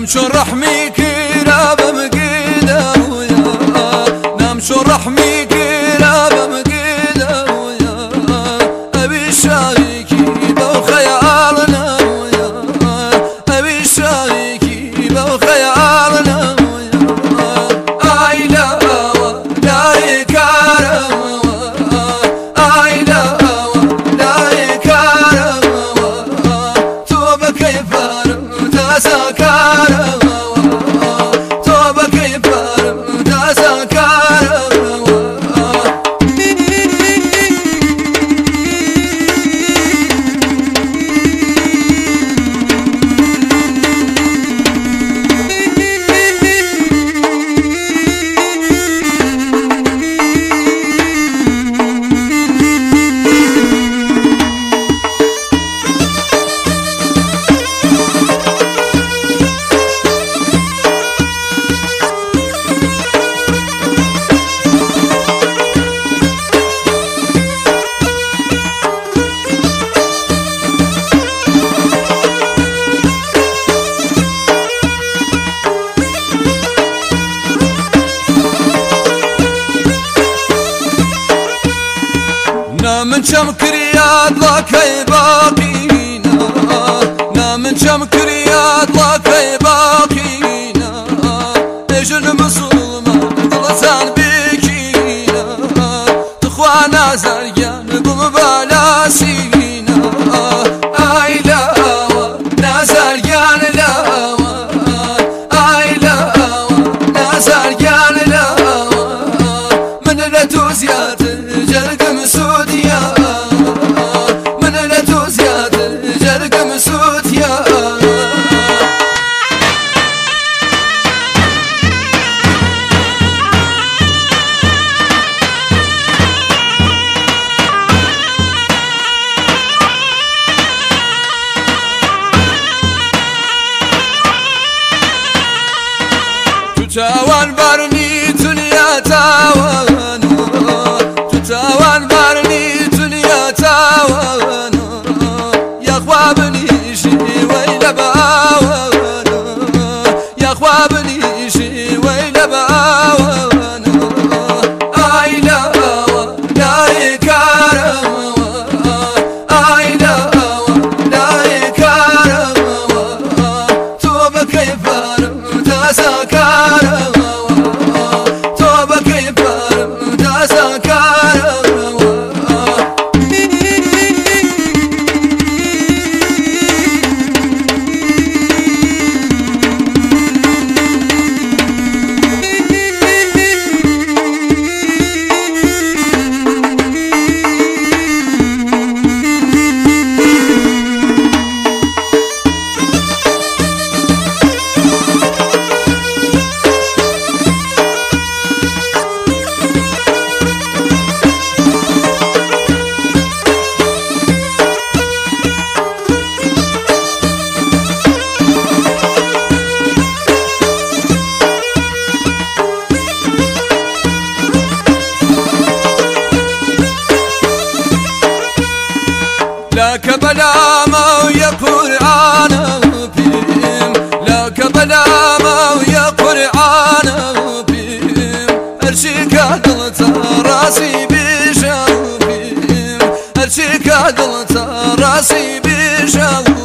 نمشو رحمي كراب مقيدة ويا نمشو رحمي كراب مقيدة ويا أبي شاريكي بو خيالنا ويا أبي شاريكي بو خيالنا ويا آي لا لا يكارم آي لا لا يكارم توبة كيف تسكر توبة كيف تسكر من شمكر يا ضلك باقينا من شمكر يا ضلك باقينا اجل مسلمة ضلسان بكينا تخوانا زرقان بمبالا سينا اي لا نازرقان لا اي لا نازرقان لا من لتوزيات جرق مسود من لا توزيات جرق مسود يا تتاوان بارني دنيا تاوان تتاوان بارني دنيا تاوان يا خوابني شي ويلا باوان يا خوابني شي ويلا باوان اي لا لا يكرم اي لا لا يكرم توبة كيف تسكر توبة كيف تسكر لك بلا ما ويا قرآن بهم لك بلا ما ويا قرآن بهم أرشيك عدلت راسي بشوفهم أرشيك عدلت راسي بشوفهم